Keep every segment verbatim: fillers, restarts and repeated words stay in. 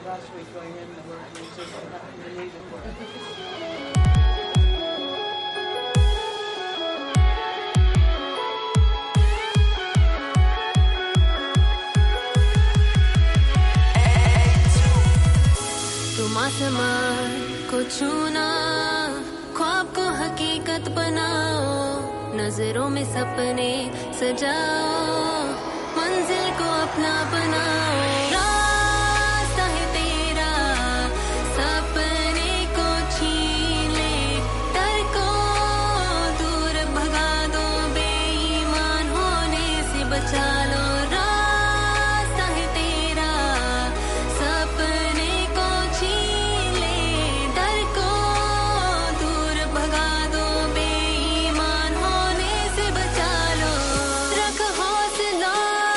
last week going in the work, and just happened to need it. तुम आसमान को छूना, ख्वाब को हकीकत बनाओ, नजरों में सपने सजाओ, मंजिल को अपना बनाओ। रास्ता है तेरा, सपने को छीन ले, डर को दूर भगा दो, बेईमान होने से बचा लो। रास्ता है तेरा, सपने को छीन ले, डर को दूर भगा दो, बेईमान होने से बचा लो। रख हौसला,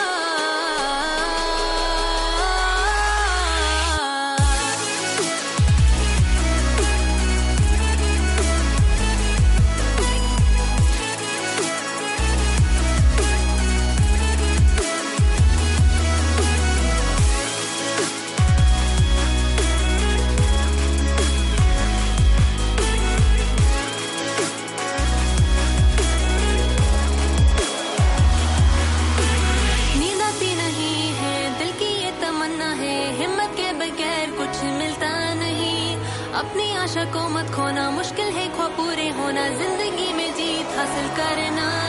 नींद आती नहीं है, दिल की ये तमन्ना है, हिम्मत के बगैर कुछ मिलता नहीं। अपनी आशा को मत खोना, मुश्किल है ख्वाब पूरे होना, जिंदगी में जीत हासिल करना।